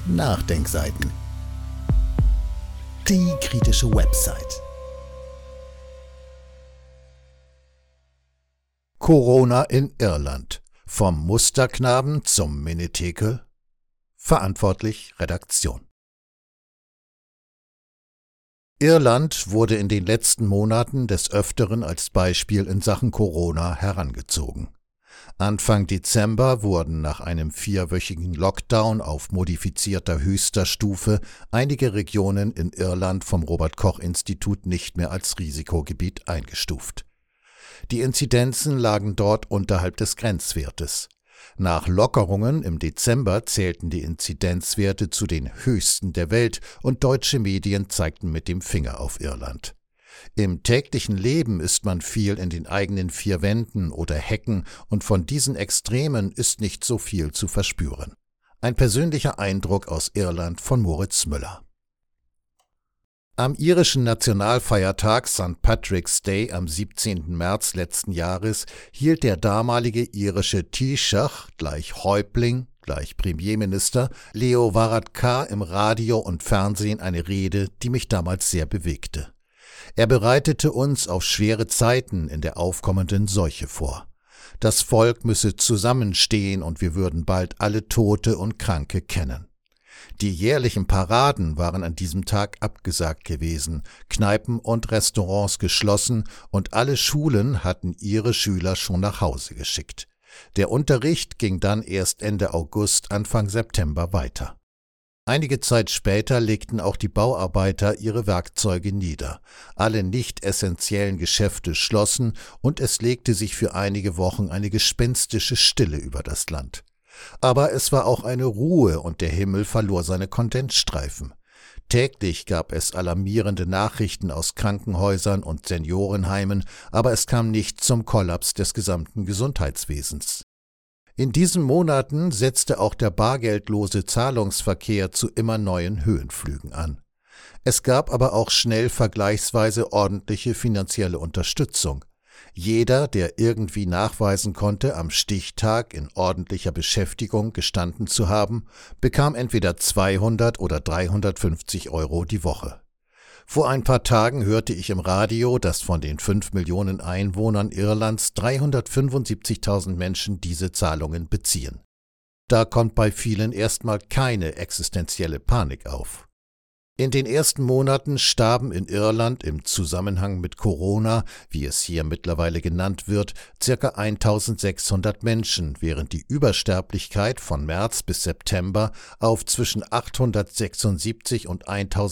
Nachdenkseiten. Die kritische Website. Corona in Irland. Vom Musterknaben zum Menetekel. Verantwortlich Redaktion. Irland wurde in den letzten Monaten des Öfteren als Beispiel in Sachen Corona herangezogen. Anfang Dezember wurden nach einem 4-wöchigen Lockdown auf modifizierter höchster Stufe einige Regionen in Irland vom Robert-Koch-Institut nicht mehr als Risikogebiet eingestuft. Die Inzidenzen lagen dort unterhalb des Grenzwertes. Nach Lockerungen im Dezember zählten die Inzidenzwerte zu den höchsten der Welt und deutsche Medien zeigten mit dem Finger auf Irland. Im täglichen Leben ist man viel in den eigenen 4 Wänden oder Hecken und von diesen Extremen ist nicht so viel zu verspüren. Ein persönlicher Eindruck aus Irland von Moritz Müller. Am irischen Nationalfeiertag St. Patrick's Day am 17. März letzten Jahres hielt der damalige irische Taoiseach, gleich Häuptling, gleich Premierminister, Leo Varadkar im Radio und Fernsehen eine Rede, die mich damals sehr bewegte. Er bereitete uns auf schwere Zeiten in der aufkommenden Seuche vor. Das Volk müsse zusammenstehen und wir würden bald alle Tote und Kranke kennen. Die jährlichen Paraden waren an diesem Tag abgesagt gewesen, Kneipen und Restaurants geschlossen und alle Schulen hatten ihre Schüler schon nach Hause geschickt. Der Unterricht ging dann erst Ende August, Anfang September weiter. Einige Zeit später legten auch die Bauarbeiter ihre Werkzeuge nieder. Alle nicht essentiellen Geschäfte schlossen und es legte sich für einige Wochen eine gespenstische Stille über das Land. Aber es war auch eine Ruhe und der Himmel verlor seine Kondensstreifen. Täglich gab es alarmierende Nachrichten aus Krankenhäusern und Seniorenheimen, aber es kam nicht zum Kollaps des gesamten Gesundheitswesens. In diesen Monaten setzte auch der bargeldlose Zahlungsverkehr zu immer neuen Höhenflügen an. Es gab aber auch schnell vergleichsweise ordentliche finanzielle Unterstützung. Jeder, der irgendwie nachweisen konnte, am Stichtag in ordentlicher Beschäftigung gestanden zu haben, bekam entweder 200 oder 350 € die Woche. Vor ein paar Tagen hörte ich im Radio, dass von den 5 Millionen Einwohnern Irlands 375.000 Menschen diese Zahlungen beziehen. Da kommt bei vielen erstmal keine existenzielle Panik auf. In den ersten Monaten starben in Irland im Zusammenhang mit Corona, wie es hier mittlerweile genannt wird, ca. 1.600 Menschen, während die Übersterblichkeit von März bis September auf zwischen 876 und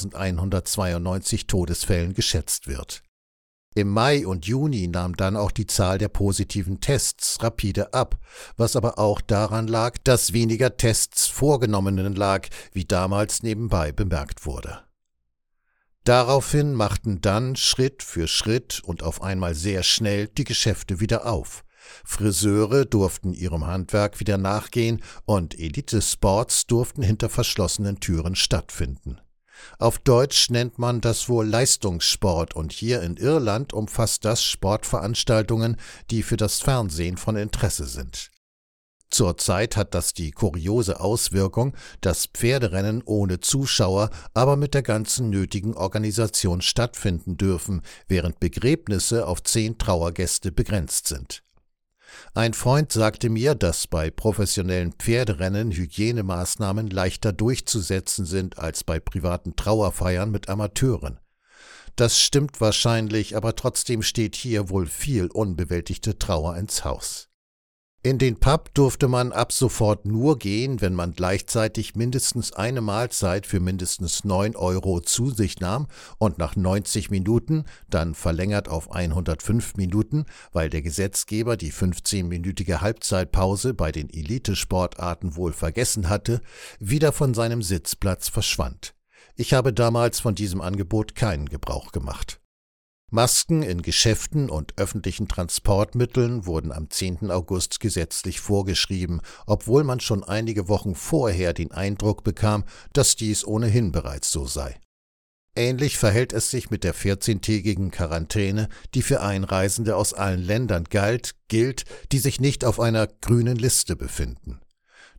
1.192 Todesfällen geschätzt wird. Im Mai und Juni nahm dann auch die Zahl der positiven Tests rapide ab, was aber auch daran lag, dass weniger Tests vorgenommenen lag, wie damals nebenbei bemerkt wurde. Daraufhin machten dann Schritt für Schritt und auf einmal sehr schnell die Geschäfte wieder auf. Friseure durften ihrem Handwerk wieder nachgehen und Elite-Sports durften hinter verschlossenen Türen stattfinden. Auf Deutsch nennt man das wohl Leistungssport und hier in Irland umfasst das Sportveranstaltungen, die für das Fernsehen von Interesse sind. Zurzeit hat das die kuriose Auswirkung, dass Pferderennen ohne Zuschauer, aber mit der ganzen nötigen Organisation stattfinden dürfen, während Begräbnisse auf 10 Trauergäste begrenzt sind. Ein Freund sagte mir, dass bei professionellen Pferderennen Hygienemaßnahmen leichter durchzusetzen sind als bei privaten Trauerfeiern mit Amateuren. Das stimmt wahrscheinlich, aber trotzdem steht hier wohl viel unbewältigte Trauer ins Haus. In den Pub durfte man ab sofort nur gehen, wenn man gleichzeitig mindestens eine Mahlzeit für mindestens 9 € zu sich nahm und nach 90 Minuten, dann verlängert auf 105 Minuten, weil der Gesetzgeber die 15-minütige Halbzeitpause bei den Elitesportarten wohl vergessen hatte, wieder von seinem Sitzplatz verschwand. Ich habe damals von diesem Angebot keinen Gebrauch gemacht. Masken in Geschäften und öffentlichen Transportmitteln wurden am 10. August gesetzlich vorgeschrieben, obwohl man schon einige Wochen vorher den Eindruck bekam, dass dies ohnehin bereits so sei. Ähnlich verhält es sich mit der 14-tägigen Quarantäne, die für Einreisende aus allen Ländern gilt, die sich nicht auf einer grünen Liste befinden.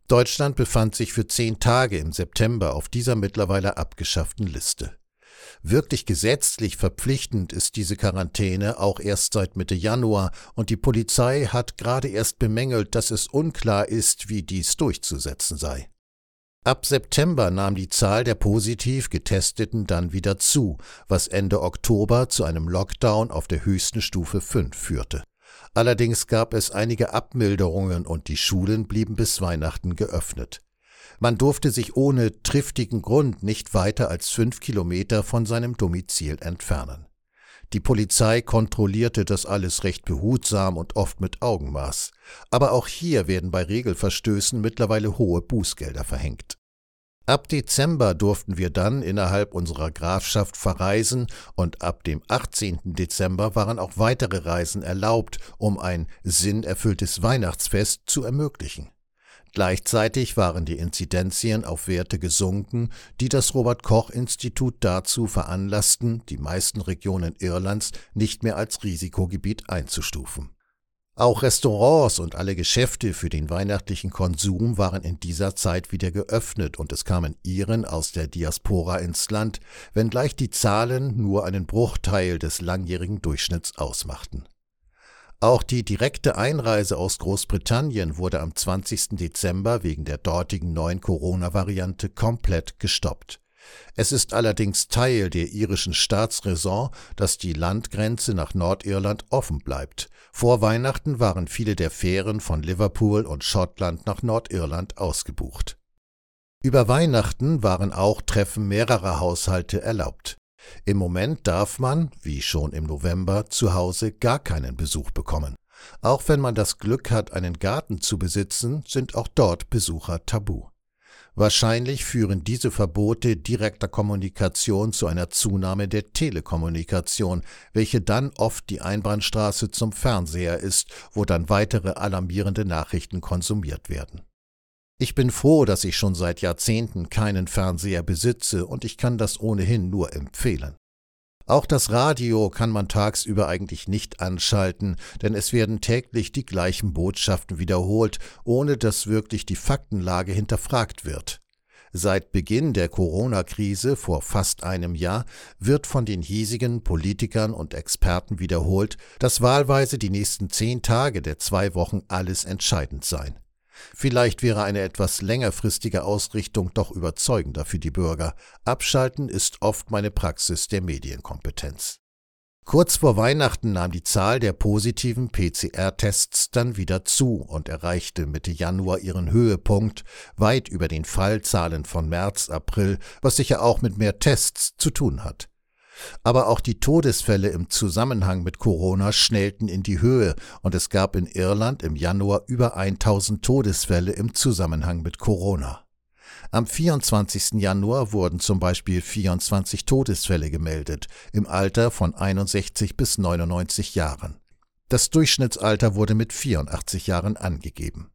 Deutschland befand sich für 10 Tage im September auf dieser mittlerweile abgeschafften Liste. Wirklich gesetzlich verpflichtend ist diese Quarantäne auch erst seit Mitte Januar und die Polizei hat gerade erst bemängelt, dass es unklar ist, wie dies durchzusetzen sei. Ab September nahm die Zahl der positiv Getesteten dann wieder zu, was Ende Oktober zu einem Lockdown auf der höchsten Stufe 5 führte. Allerdings gab es einige Abmilderungen und die Schulen blieben bis Weihnachten geöffnet. Man durfte sich ohne triftigen Grund nicht weiter als 5 Kilometer von seinem Domizil entfernen. Die Polizei kontrollierte das alles recht behutsam und oft mit Augenmaß. Aber auch hier werden bei Regelverstößen mittlerweile hohe Bußgelder verhängt. Ab Dezember durften wir dann innerhalb unserer Grafschaft verreisen und ab dem 18. Dezember waren auch weitere Reisen erlaubt, um ein sinnerfülltes Weihnachtsfest zu ermöglichen. Gleichzeitig waren die Inzidenzien auf Werte gesunken, die das Robert-Koch-Institut dazu veranlassten, die meisten Regionen Irlands nicht mehr als Risikogebiet einzustufen. Auch Restaurants und alle Geschäfte für den weihnachtlichen Konsum waren in dieser Zeit wieder geöffnet und es kamen Iren aus der Diaspora ins Land, wenngleich die Zahlen nur einen Bruchteil des langjährigen Durchschnitts ausmachten. Auch die direkte Einreise aus Großbritannien wurde am 20. Dezember wegen der dortigen neuen Corona-Variante komplett gestoppt. Es ist allerdings Teil der irischen Staatsräson, dass die Landgrenze nach Nordirland offen bleibt. Vor Weihnachten waren viele der Fähren von Liverpool und Schottland nach Nordirland ausgebucht. Über Weihnachten waren auch Treffen mehrerer Haushalte erlaubt. Im Moment darf man, wie schon im November, zu Hause gar keinen Besuch bekommen. Auch wenn man das Glück hat, einen Garten zu besitzen, sind auch dort Besucher tabu. Wahrscheinlich führen diese Verbote direkter Kommunikation zu einer Zunahme der Telekommunikation, welche dann oft die Einbahnstraße zum Fernseher ist, wo dann weitere alarmierende Nachrichten konsumiert werden. Ich bin froh, dass ich schon seit Jahrzehnten keinen Fernseher besitze und ich kann das ohnehin nur empfehlen. Auch das Radio kann man tagsüber eigentlich nicht anschalten, denn es werden täglich die gleichen Botschaften wiederholt, ohne dass wirklich die Faktenlage hinterfragt wird. Seit Beginn der Corona-Krise vor fast einem Jahr wird von den hiesigen Politikern und Experten wiederholt, dass wahlweise die nächsten 10 Tage der 2 Wochen alles entscheidend seien. Vielleicht wäre eine etwas längerfristige Ausrichtung doch überzeugender für die Bürger. Abschalten ist oft meine Praxis der Medienkompetenz. Kurz vor Weihnachten nahm die Zahl der positiven PCR-Tests dann wieder zu und erreichte Mitte Januar ihren Höhepunkt, weit über den Fallzahlen von März, April, was sicher auch mit mehr Tests zu tun hat. Aber auch die Todesfälle im Zusammenhang mit Corona schnellten in die Höhe und es gab in Irland im Januar über 1000 Todesfälle im Zusammenhang mit Corona. Am 24. Januar wurden zum Beispiel 24 Todesfälle gemeldet, im Alter von 61 bis 99 Jahren. Das Durchschnittsalter wurde mit 84 Jahren angegeben.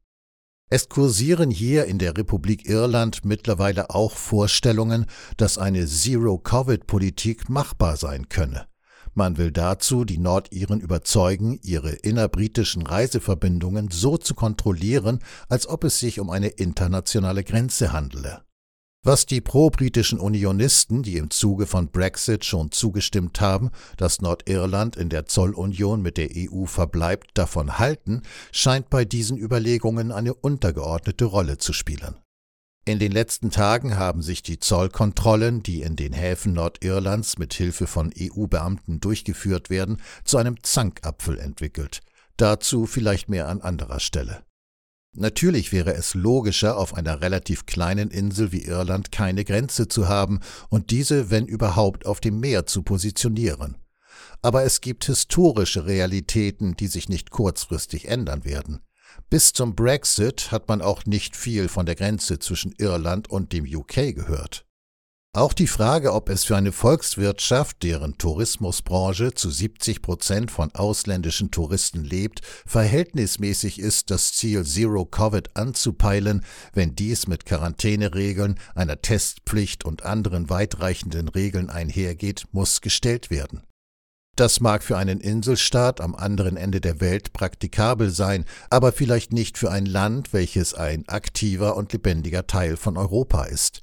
Es kursieren hier in der Republik Irland mittlerweile auch Vorstellungen, dass eine Zero-Covid-Politik machbar sein könne. Man will dazu die Nordiren überzeugen, ihre innerbritischen Reiseverbindungen so zu kontrollieren, als ob es sich um eine internationale Grenze handele. Was die pro-britischen Unionisten, die im Zuge von Brexit schon zugestimmt haben, dass Nordirland in der Zollunion mit der EU verbleibt, davon halten, scheint bei diesen Überlegungen eine untergeordnete Rolle zu spielen. In den letzten Tagen haben sich die Zollkontrollen, die in den Häfen Nordirlands mit Hilfe von EU-Beamten durchgeführt werden, zu einem Zankapfel entwickelt. Dazu vielleicht mehr an anderer Stelle. Natürlich wäre es logischer, auf einer relativ kleinen Insel wie Irland keine Grenze zu haben und diese, wenn überhaupt, auf dem Meer zu positionieren. Aber es gibt historische Realitäten, die sich nicht kurzfristig ändern werden. Bis zum Brexit hat man auch nicht viel von der Grenze zwischen Irland und dem UK gehört. Auch die Frage, ob es für eine Volkswirtschaft, deren Tourismusbranche zu 70% von ausländischen Touristen lebt, verhältnismäßig ist, das Ziel Zero Covid anzupeilen, wenn dies mit Quarantäneregeln, einer Testpflicht und anderen weitreichenden Regeln einhergeht, muss gestellt werden. Das mag für einen Inselstaat am anderen Ende der Welt praktikabel sein, aber vielleicht nicht für ein Land, welches ein aktiver und lebendiger Teil von Europa ist.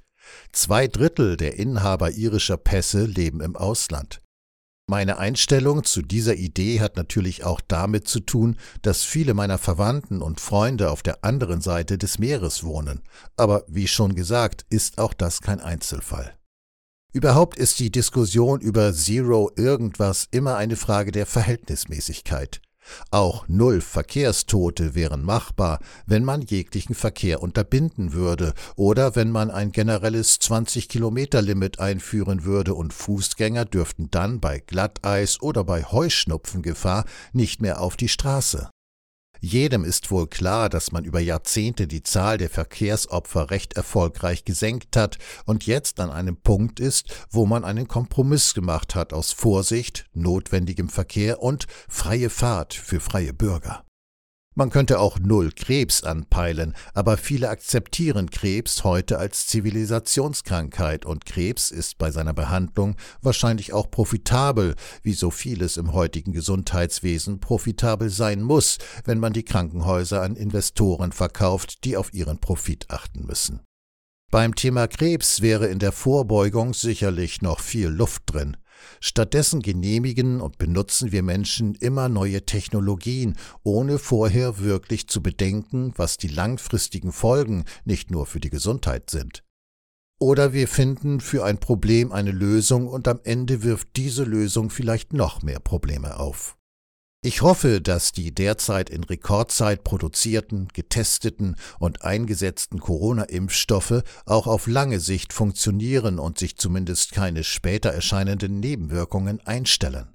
2/3 der Inhaber irischer Pässe leben im Ausland. Meine Einstellung zu dieser Idee hat natürlich auch damit zu tun, dass viele meiner Verwandten und Freunde auf der anderen Seite des Meeres wohnen. Aber wie schon gesagt, ist auch das kein Einzelfall. Überhaupt ist die Diskussion über Zero irgendwas immer eine Frage der Verhältnismäßigkeit. Auch 0 Verkehrstote wären machbar, wenn man jeglichen Verkehr unterbinden würde oder wenn man ein generelles 20-Kilometer-Limit einführen würde und Fußgänger dürften dann bei Glatteis oder bei Heuschnupfengefahr nicht mehr auf die Straße. Jedem ist wohl klar, dass man über Jahrzehnte die Zahl der Verkehrsopfer recht erfolgreich gesenkt hat und jetzt an einem Punkt ist, wo man einen Kompromiss gemacht hat aus Vorsicht, notwendigem Verkehr und freie Fahrt für freie Bürger. Man könnte auch 0 Krebs anpeilen, aber viele akzeptieren Krebs heute als Zivilisationskrankheit und Krebs ist bei seiner Behandlung wahrscheinlich auch profitabel, wie so vieles im heutigen Gesundheitswesen profitabel sein muss, wenn man die Krankenhäuser an Investoren verkauft, die auf ihren Profit achten müssen. Beim Thema Krebs wäre in der Vorbeugung sicherlich noch viel Luft drin. Stattdessen genehmigen und benutzen wir Menschen immer neue Technologien, ohne vorher wirklich zu bedenken, was die langfristigen Folgen nicht nur für die Gesundheit sind. Oder wir finden für ein Problem eine Lösung und am Ende wirft diese Lösung vielleicht noch mehr Probleme auf. Ich hoffe, dass die derzeit in Rekordzeit produzierten, getesteten und eingesetzten Corona-Impfstoffe auch auf lange Sicht funktionieren und sich zumindest keine später erscheinenden Nebenwirkungen einstellen.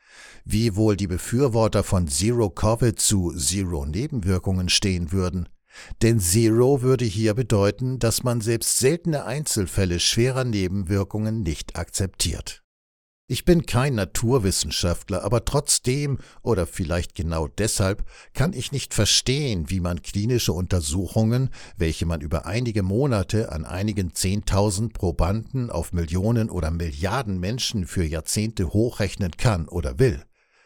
Wie wohl die Befürworter von Zero Covid zu Zero Nebenwirkungen stehen würden? Denn Zero würde hier bedeuten, dass man selbst seltene Einzelfälle schwerer Nebenwirkungen nicht akzeptiert. Ich bin kein Naturwissenschaftler, aber trotzdem oder vielleicht genau deshalb kann ich nicht verstehen, wie man klinische Untersuchungen, welche man über einige Monate an einigen 10.000 Probanden auf Millionen oder Milliarden Menschen für Jahrzehnte hochrechnen kann oder will.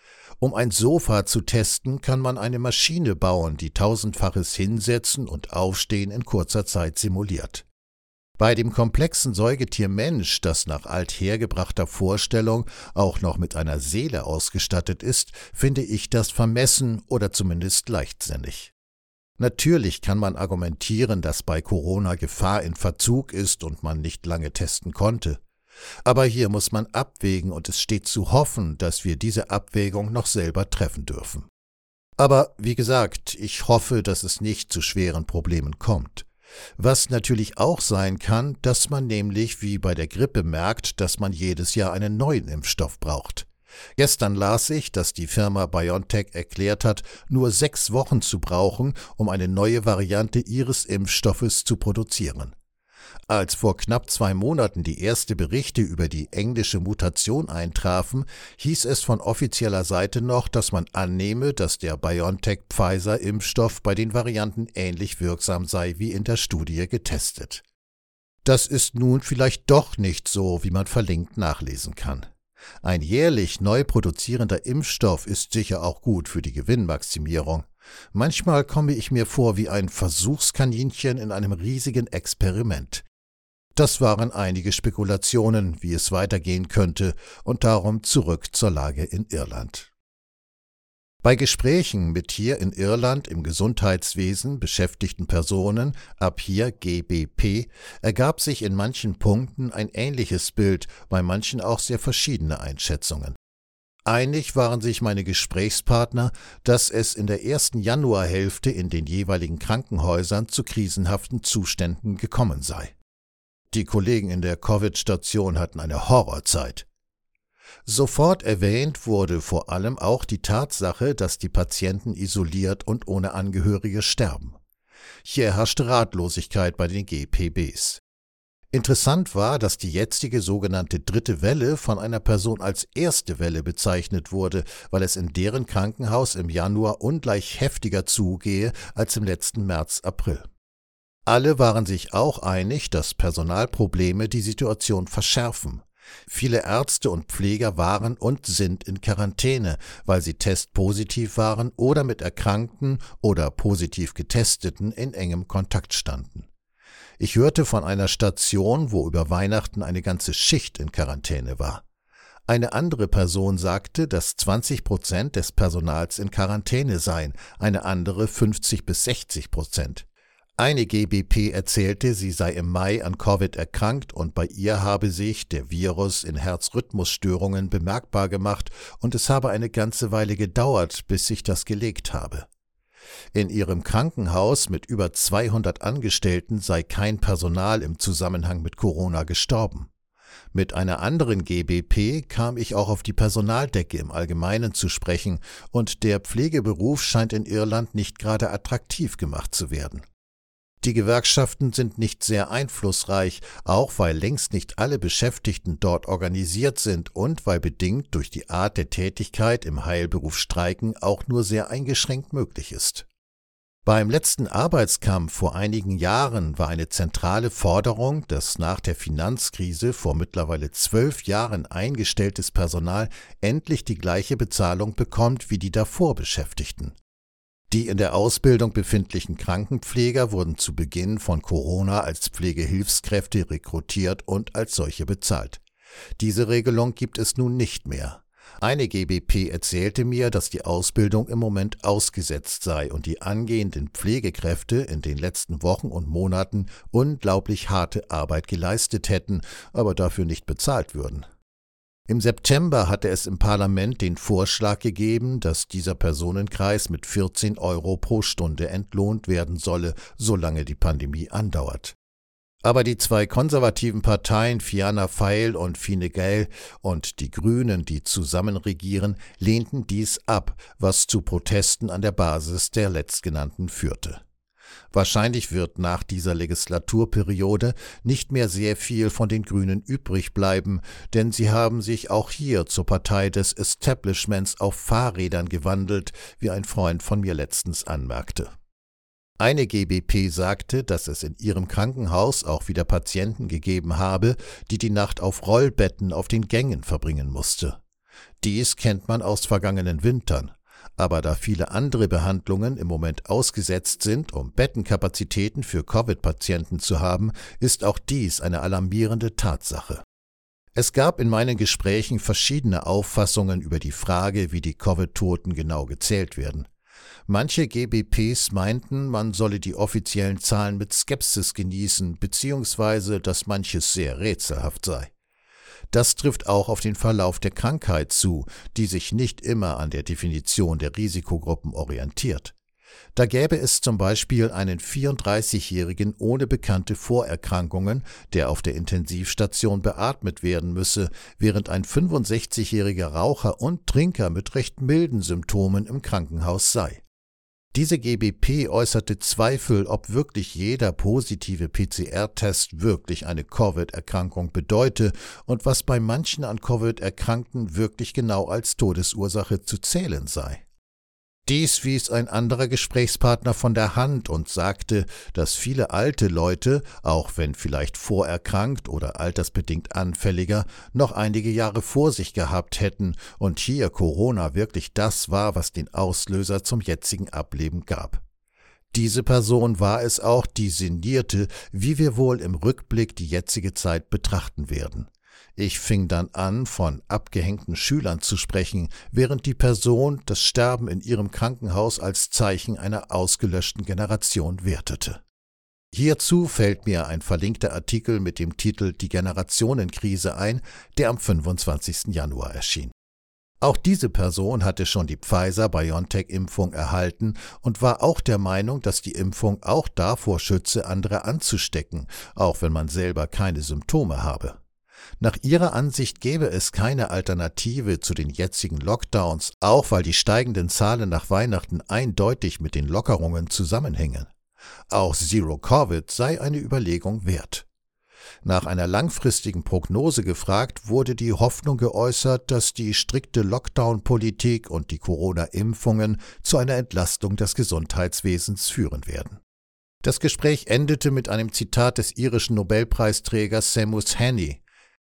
Um ein Sofa zu testen, kann man eine Maschine bauen, die 1000-faches Hinsetzen und Aufstehen in kurzer Zeit simuliert. Bei dem komplexen Säugetier Mensch, das nach althergebrachter Vorstellung auch noch mit einer Seele ausgestattet ist, finde ich das vermessen oder zumindest leichtsinnig. Natürlich kann man argumentieren, dass bei Corona Gefahr in Verzug ist und man nicht lange testen konnte. Aber hier muss man abwägen und es steht zu hoffen, dass wir diese Abwägung noch selber treffen dürfen. Aber wie gesagt, ich hoffe, dass es nicht zu schweren Problemen kommt. Was natürlich auch sein kann, dass man nämlich wie bei der Grippe merkt, dass man jedes Jahr einen neuen Impfstoff braucht. Gestern las ich, dass die Firma BioNTech erklärt hat, nur 6 Wochen zu brauchen, um eine neue Variante ihres Impfstoffes zu produzieren. Als vor knapp 2 Monaten die ersten Berichte über die englische Mutation eintrafen, hieß es von offizieller Seite noch, dass man annehme, dass der BioNTech-Pfizer-Impfstoff bei den Varianten ähnlich wirksam sei wie in der Studie getestet. Das ist nun vielleicht doch nicht so, wie man verlinkt nachlesen kann. Ein jährlich neu produzierender Impfstoff ist sicher auch gut für die Gewinnmaximierung. Manchmal komme ich mir vor wie ein Versuchskaninchen in einem riesigen Experiment. Das waren einige Spekulationen, wie es weitergehen könnte, und darum zurück zur Lage in Irland. Bei Gesprächen mit hier in Irland im Gesundheitswesen beschäftigten Personen, ab hier GBP, ergab sich in manchen Punkten ein ähnliches Bild, bei manchen auch sehr verschiedene Einschätzungen. Einig waren sich meine Gesprächspartner, dass es in der ersten Januarhälfte in den jeweiligen Krankenhäusern zu krisenhaften Zuständen gekommen sei. Die Kollegen in der Covid-Station hatten eine Horrorzeit. Sofort erwähnt wurde vor allem auch die Tatsache, dass die Patienten isoliert und ohne Angehörige sterben. Hier herrschte Ratlosigkeit bei den GPBs. Interessant war, dass die jetzige sogenannte 3. Welle von einer Person als erste Welle bezeichnet wurde, weil es in deren Krankenhaus im Januar ungleich heftiger zugehe als im letzten März, April. Alle waren sich auch einig, dass Personalprobleme die Situation verschärfen. Viele Ärzte und Pfleger waren und sind in Quarantäne, weil sie testpositiv waren oder mit Erkrankten oder positiv Getesteten in engem Kontakt standen. Ich hörte von einer Station, wo über Weihnachten eine ganze Schicht in Quarantäne war. Eine andere Person sagte, dass 20% des Personals in Quarantäne seien, eine andere 50-60%. Eine GBP erzählte, sie sei im Mai an Covid erkrankt und bei ihr habe sich der Virus in Herzrhythmusstörungen bemerkbar gemacht und es habe eine ganze Weile gedauert, bis sich das gelegt habe. In ihrem Krankenhaus mit über 200 Angestellten sei kein Personal im Zusammenhang mit Corona gestorben. Mit einer anderen GBP kam ich auch auf die Personaldecke im Allgemeinen zu sprechen und der Pflegeberuf scheint in Irland nicht gerade attraktiv gemacht zu werden. Die Gewerkschaften sind nicht sehr einflussreich, auch weil längst nicht alle Beschäftigten dort organisiert sind und weil bedingt durch die Art der Tätigkeit im Heilberuf Streiken auch nur sehr eingeschränkt möglich ist. Beim letzten Arbeitskampf vor einigen Jahren war eine zentrale Forderung, dass nach der Finanzkrise vor mittlerweile 12 Jahren eingestelltes Personal endlich die gleiche Bezahlung bekommt wie die davor Beschäftigten. Die in der Ausbildung befindlichen Krankenpfleger wurden zu Beginn von Corona als Pflegehilfskräfte rekrutiert und als solche bezahlt. Diese Regelung gibt es nun nicht mehr. Eine GBP erzählte mir, dass die Ausbildung im Moment ausgesetzt sei und die angehenden Pflegekräfte in den letzten Wochen und Monaten unglaublich harte Arbeit geleistet hätten, aber dafür nicht bezahlt würden. Im September hatte es im Parlament den Vorschlag gegeben, dass dieser Personenkreis mit 14 € pro Stunde entlohnt werden solle, solange die Pandemie andauert. Aber die zwei konservativen Parteien Fianna Fáil und Fine Gael und die Grünen, die zusammen regieren, lehnten dies ab, was zu Protesten an der Basis der Letztgenannten führte. Wahrscheinlich wird nach dieser Legislaturperiode nicht mehr sehr viel von den Grünen übrig bleiben, denn sie haben sich auch hier zur Partei des Establishments auf Fahrrädern gewandelt, wie ein Freund von mir letztens anmerkte. Eine GBP sagte, dass es in ihrem Krankenhaus auch wieder Patienten gegeben habe, die die Nacht auf Rollbetten auf den Gängen verbringen musste. Dies kennt man aus vergangenen Wintern. Aber da viele andere Behandlungen im Moment ausgesetzt sind, um Bettenkapazitäten für Covid-Patienten zu haben, ist auch dies eine alarmierende Tatsache. Es gab in meinen Gesprächen verschiedene Auffassungen über die Frage, wie die Covid-Toten genau gezählt werden. Manche GBPs meinten, man solle die offiziellen Zahlen mit Skepsis genießen, beziehungsweise dass manches sehr rätselhaft sei. Das trifft auch auf den Verlauf der Krankheit zu, die sich nicht immer an der Definition der Risikogruppen orientiert. Da gäbe es zum Beispiel einen 34-Jährigen ohne bekannte Vorerkrankungen, der auf der Intensivstation beatmet werden müsse, während ein 65-jähriger Raucher und Trinker mit recht milden Symptomen im Krankenhaus sei. Diese GBP äußerte Zweifel, ob wirklich jeder positive PCR-Test wirklich eine Covid-Erkrankung bedeute und was bei manchen an Covid Erkrankten wirklich genau als Todesursache zu zählen sei. Dies wies ein anderer Gesprächspartner von der Hand und sagte, dass viele alte Leute, auch wenn vielleicht vorerkrankt oder altersbedingt anfälliger, noch einige Jahre vor sich gehabt hätten und hier Corona wirklich das war, was den Auslöser zum jetzigen Ableben gab. Diese Person war es auch, die sinnierte, wie wir wohl im Rückblick die jetzige Zeit betrachten werden. Ich fing dann an, von abgehängten Schülern zu sprechen, während die Person das Sterben in ihrem Krankenhaus als Zeichen einer ausgelöschten Generation wertete. Hierzu fällt mir ein verlinkter Artikel mit dem Titel »Die Generationenkrise« ein, der am 25. Januar erschien. Auch diese Person hatte schon die Pfizer-BioNTech-Impfung erhalten und war auch der Meinung, dass die Impfung auch davor schütze, andere anzustecken, auch wenn man selber keine Symptome habe. Nach ihrer Ansicht gäbe es keine Alternative zu den jetzigen Lockdowns, auch weil die steigenden Zahlen nach Weihnachten eindeutig mit den Lockerungen zusammenhängen. Auch Zero-Covid sei eine Überlegung wert. Nach einer langfristigen Prognose gefragt, wurde die Hoffnung geäußert, dass die strikte Lockdown-Politik und die Corona-Impfungen zu einer Entlastung des Gesundheitswesens führen werden. Das Gespräch endete mit einem Zitat des irischen Nobelpreisträgers Seamus Heaney.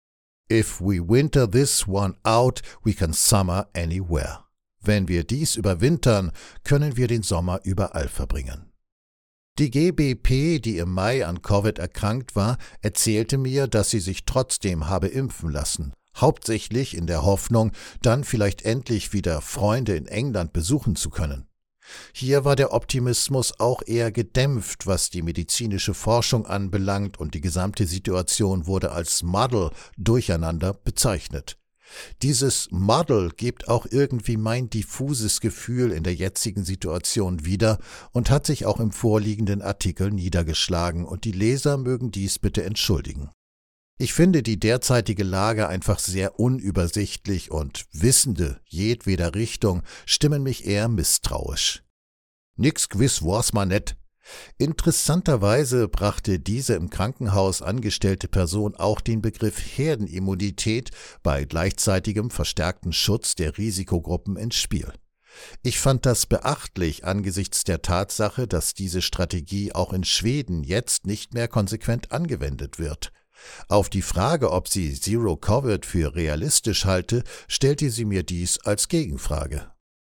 If we winter this one out, we can summer anywhere. Wenn wir dies überwintern, können wir den Sommer überall verbringen. Die GBP, die im Mai an Covid erkrankt war, erzählte mir, dass sie sich trotzdem habe impfen lassen, hauptsächlich in der Hoffnung, dann vielleicht endlich wieder Freunde in England besuchen zu können. Hier war der Optimismus auch eher gedämpft, was die medizinische Forschung anbelangt, und die gesamte Situation wurde als Muddle, Durcheinander, bezeichnet. Dieses Muddle gibt auch irgendwie mein diffuses Gefühl in der jetzigen Situation wieder und hat sich auch im vorliegenden Artikel niedergeschlagen, und die Leser mögen dies bitte entschuldigen. Ich finde die derzeitige Lage einfach sehr unübersichtlich, und Wissende jedweder Richtung stimmen mich eher misstrauisch. Nix gewiss war's ma net. Interessanterweise brachte diese im Krankenhaus angestellte Person auch den Begriff Herdenimmunität bei gleichzeitigem verstärkten Schutz der Risikogruppen ins Spiel. Ich fand das beachtlich angesichts der Tatsache, dass diese Strategie auch in Schweden jetzt nicht mehr konsequent angewendet wird. Auf die Frage, ob sie Zero Covid für realistisch halte, stellte sie mir dies als Gegenfrage.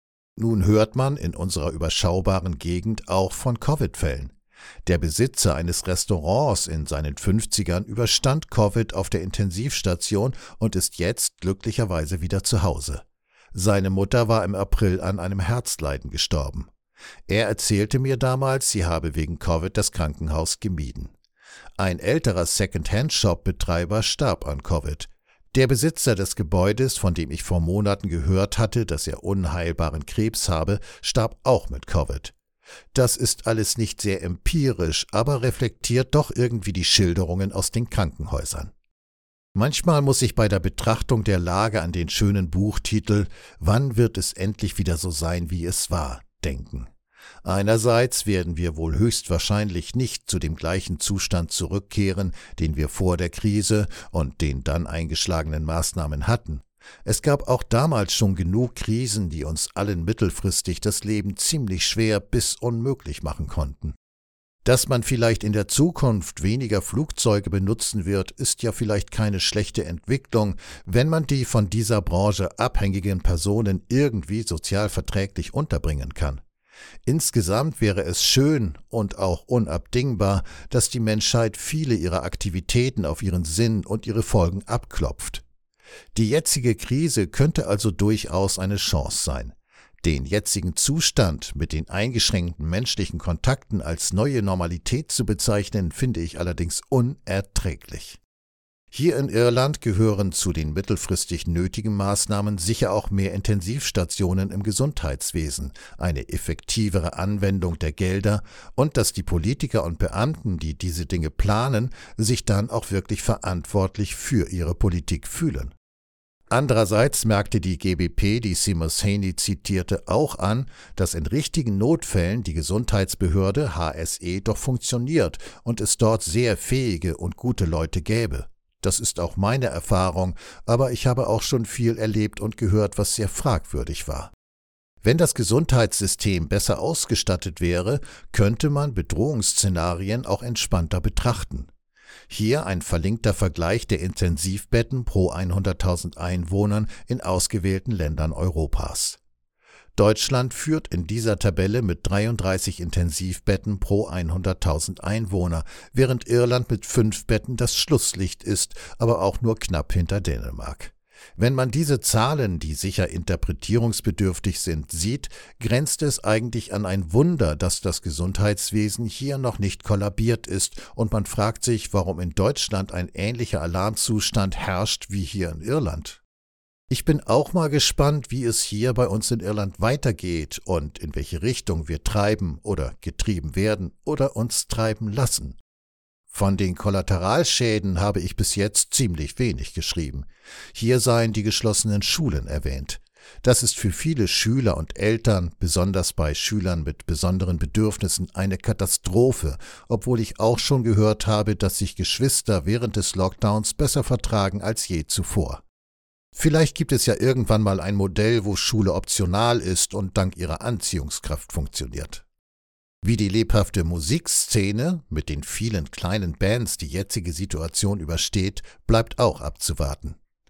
Nun hört man in unserer überschaubaren Gegend auch von Covid-Fällen. Der Besitzer eines Restaurants in seinen 50ern überstand Covid auf der Intensivstation und ist jetzt glücklicherweise wieder zu Hause. Seine Mutter war im April an einem Herzleiden gestorben. Er erzählte mir damals, sie habe wegen Covid das Krankenhaus gemieden. Ein älterer Second-Hand-Shop-Betreiber starb an Covid. Der Besitzer des Gebäudes, von dem ich vor Monaten gehört hatte, dass er unheilbaren Krebs habe, starb auch mit Covid. Das ist alles nicht sehr empirisch, aber reflektiert doch irgendwie die Schilderungen aus den Krankenhäusern. Manchmal muss ich bei der Betrachtung der Lage an den schönen Buchtitel »Wann wird es endlich wieder so sein, wie es war?« denken. Einerseits werden wir wohl höchstwahrscheinlich nicht zu dem gleichen Zustand zurückkehren, den wir vor der Krise und den dann eingeschlagenen Maßnahmen hatten. Es gab auch damals schon genug Krisen, die uns allen mittelfristig das Leben ziemlich schwer bis unmöglich machen konnten. Dass man vielleicht in der Zukunft weniger Flugzeuge benutzen wird, ist ja vielleicht keine schlechte Entwicklung, wenn man die von dieser Branche abhängigen Personen irgendwie sozial verträglich unterbringen kann. Insgesamt wäre es schön und auch unabdingbar, dass die Menschheit viele ihrer Aktivitäten auf ihren Sinn und ihre Folgen abklopft. Die jetzige Krise könnte also durchaus eine Chance sein. Den jetzigen Zustand mit den eingeschränkten menschlichen Kontakten als neue Normalität zu bezeichnen, finde ich allerdings unerträglich. Hier in Irland gehören zu den mittelfristig nötigen Maßnahmen sicher auch mehr Intensivstationen im Gesundheitswesen, eine effektivere Anwendung der Gelder und dass die Politiker und Beamten, die diese Dinge planen, sich dann auch wirklich verantwortlich für ihre Politik fühlen. Andererseits merkte die GBP, die Seamus Heaney zitierte, auch an, dass in richtigen Notfällen die Gesundheitsbehörde HSE doch funktioniert und es dort sehr fähige und gute Leute gäbe. Das ist auch meine Erfahrung, aber ich habe auch schon viel erlebt und gehört, was sehr fragwürdig war. Wenn das Gesundheitssystem besser ausgestattet wäre, könnte man Bedrohungsszenarien auch entspannter betrachten. Hier ein verlinkter Vergleich der Intensivbetten pro 100.000 Einwohnern in ausgewählten Ländern Europas. Deutschland führt in dieser Tabelle mit 33 Intensivbetten pro 100.000 Einwohner, während Irland mit 5 Betten das Schlusslicht ist, aber auch nur knapp hinter Dänemark. Wenn man diese Zahlen, die sicher interpretierungsbedürftig sind, sieht, grenzt es eigentlich an ein Wunder, dass das Gesundheitswesen hier noch nicht kollabiert ist, und man fragt sich, warum in Deutschland ein ähnlicher Alarmzustand herrscht wie hier in Irland. Ich bin auch mal gespannt, wie es hier bei uns in Irland weitergeht und in welche Richtung wir treiben oder getrieben werden oder uns treiben lassen. Von den Kollateralschäden habe ich bis jetzt ziemlich wenig geschrieben. Hier seien die geschlossenen Schulen erwähnt. Das ist für viele Schüler und Eltern, besonders bei Schülern mit besonderen Bedürfnissen, eine Katastrophe, obwohl ich auch schon gehört habe, dass sich Geschwister während des Lockdowns besser vertragen als je zuvor. Vielleicht gibt es ja irgendwann mal ein Modell, wo Schule optional ist und dank ihrer Anziehungskraft funktioniert. Wie die lebhafte Musikszene mit den vielen kleinen Bands die jetzige Situation übersteht, bleibt auch abzuwarten.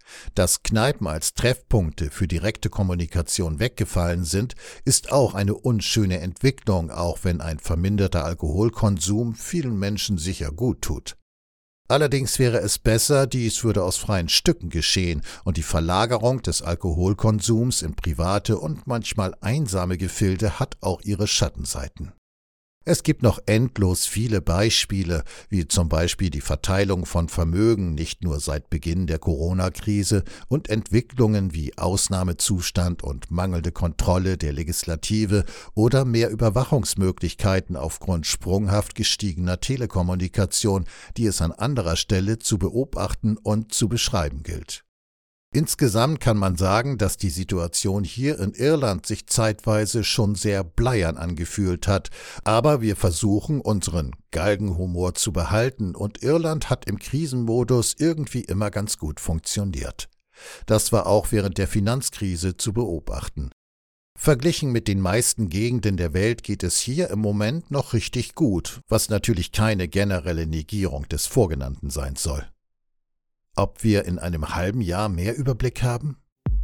Dass Kneipen als Treffpunkte für direkte Kommunikation weggefallen sind, ist auch eine unschöne Entwicklung, auch wenn ein verminderter Alkoholkonsum vielen Menschen sicher gut tut. Allerdings wäre es besser, dies würde aus freien Stücken geschehen und die Verlagerung des Alkoholkonsums in private und manchmal einsame Gefilde hat auch ihre Schattenseiten. Es gibt noch endlos viele Beispiele, wie zum Beispiel die Verteilung von Vermögen nicht nur seit Beginn der Corona-Krise und Entwicklungen wie Ausnahmezustand und mangelnde Kontrolle der Legislative oder mehr Überwachungsmöglichkeiten aufgrund sprunghaft gestiegener Telekommunikation, die es an anderer Stelle zu beobachten und zu beschreiben gilt. Insgesamt kann man sagen, dass die Situation hier in Irland sich zeitweise schon sehr bleiern angefühlt hat, aber wir versuchen, unseren Galgenhumor zu behalten und Irland hat im Krisenmodus irgendwie immer ganz gut funktioniert. Das war auch während der Finanzkrise zu beobachten. Verglichen mit den meisten Gegenden der Welt geht es hier im Moment noch richtig gut, was natürlich keine generelle Negierung des Vorgenannten sein soll. Ob wir in einem halben Jahr mehr Überblick haben?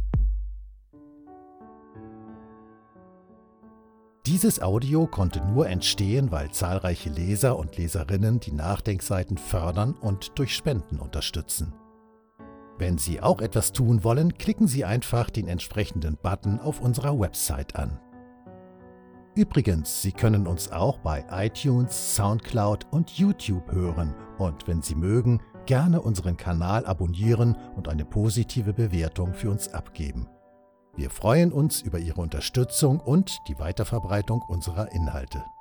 Dieses Audio konnte nur entstehen, weil zahlreiche Leser und Leserinnen die Nachdenkseiten fördern und durch Spenden unterstützen. Wenn Sie auch etwas tun wollen, klicken Sie einfach den entsprechenden Button auf unserer Website an. Übrigens, Sie können uns auch bei iTunes, Soundcloud und YouTube hören und wenn Sie mögen, gerne unseren Kanal abonnieren und eine positive Bewertung für uns abgeben. Wir freuen uns über Ihre Unterstützung und die Weiterverbreitung unserer Inhalte.